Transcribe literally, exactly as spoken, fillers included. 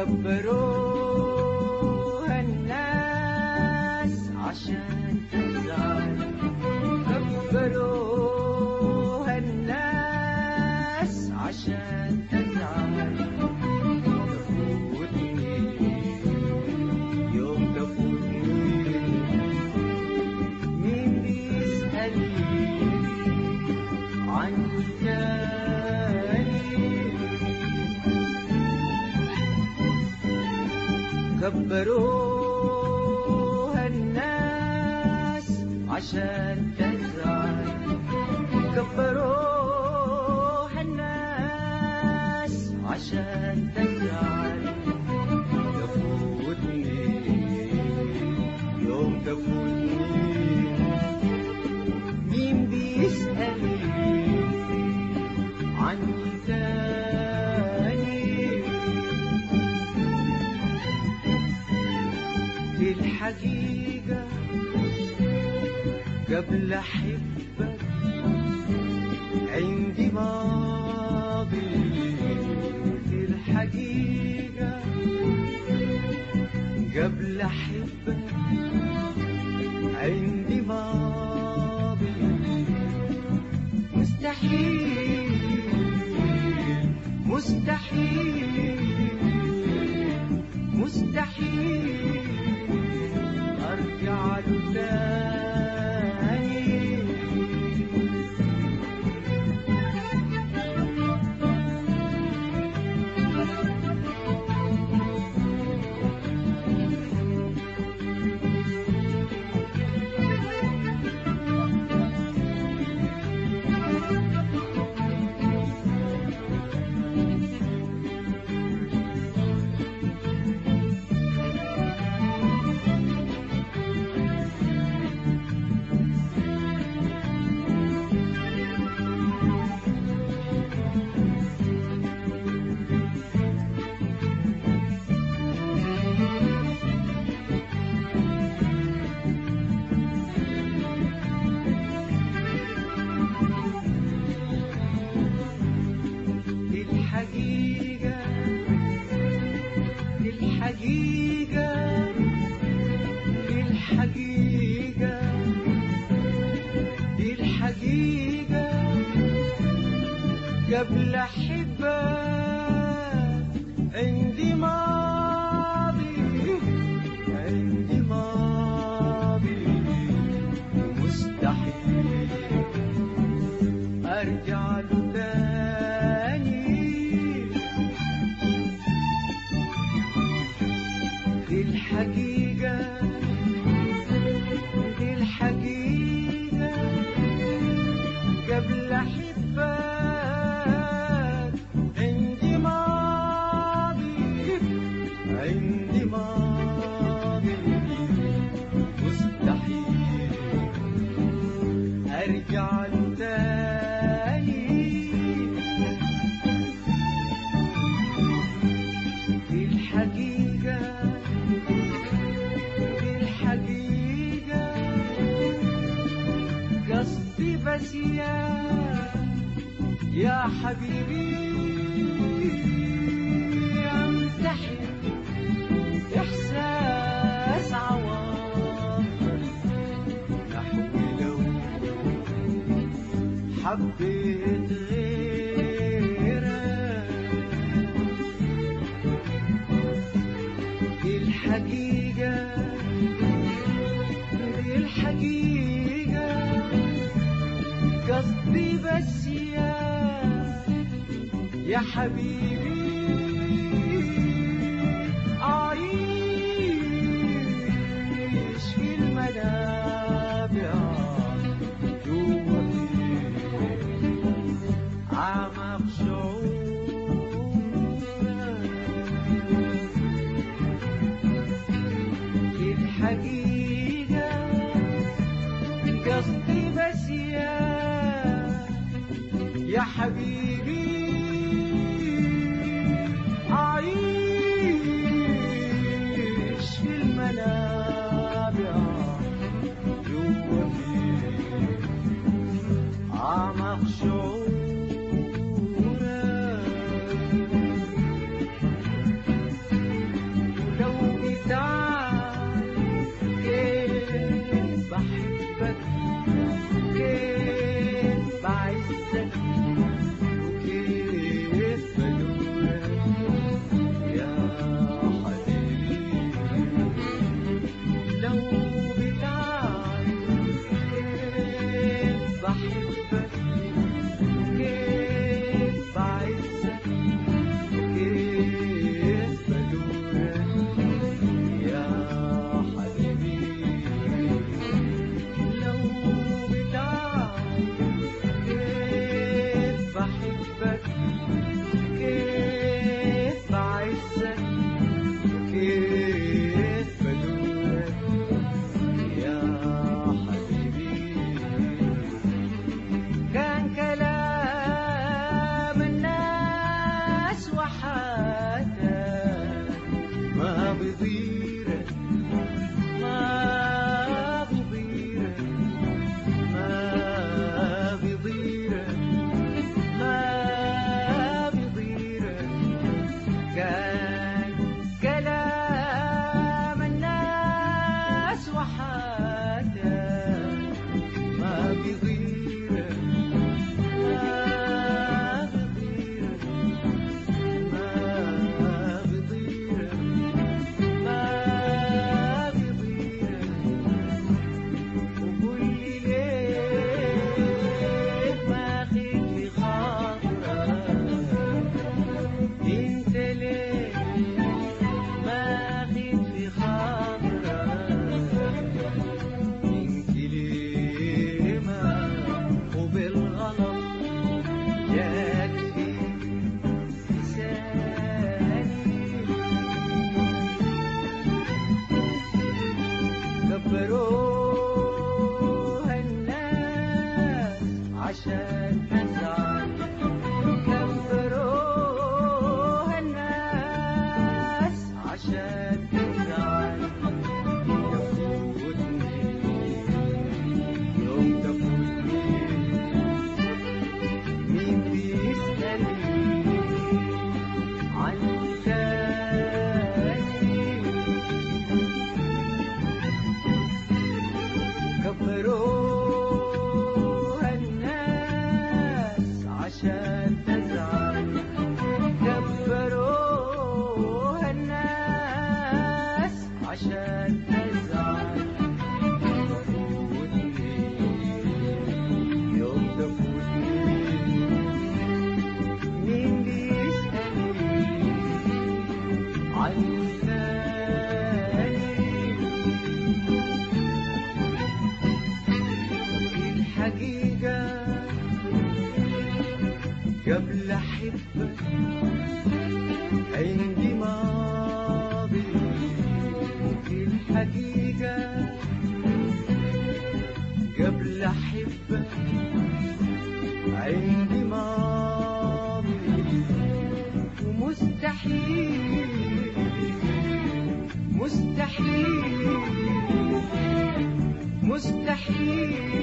كبروها الناس عشان تزعل، كبروها الناس عشان تزعل. تفوتني يوم تفوتني مين بيسألني عني تاني؟ كبروها الناس عشان تزعل، كبروها الناس عشان تزعل. تفوتني يوم تفوتني مين بيسألني عني تاني؟ دي الحقيقة قبل أحبك عندي ماضي، دي الحقيقة قبل أحبك عندي ماضي. مستحيل مستحيل مستحيل أرجع له تاني. الحقيقة الحقيقة الحقيقة الحقيقة قبل أحبك عندي ماضي، عندي ماضي. مستحيل أرجع له تاني. الحقيقة الحقيقة قبل أحبك عندي ماضي، عندي ماضي. مستحيل أرجع له تاني. الحقيقة الحقيقة قصدي بس يا يا حبيبي امتحن إحساس عواطف نحوي لو حبيت غيرك. الحقيقة الحقيقة قصدي بس يا يا حبيبي أعيش في المنابع جوتي أعمق شعورك. الحقيقة قصدي بس يا يا حبيبي أعيش بغيرك ما بضيرك ما بضيرك ما بضيرك كان كلام الناس وحاده ما بغيرك ما بضيرك ما بضيرك ما بضيرك وقول لي ليه ما خيت في خاطرك انت ليه ما خيت في خاطرك انت ليه ما وبالغلط جاك في لساني كبروها الناس عشان تزعل كبروها الناس عشان تزعل تفوتني يوم تفوتني مين بيسألني عن تاني كبروها الناس عشان تزعل كبروها الناس عشان تزعل تفوتني يوم تفوتني مين بيسألني عن ثاني الحقيقة قبل أحبك عندي ماضي الحقيقة قبل أحبك عندي ماضي ومستحيل مستحيل مستحيل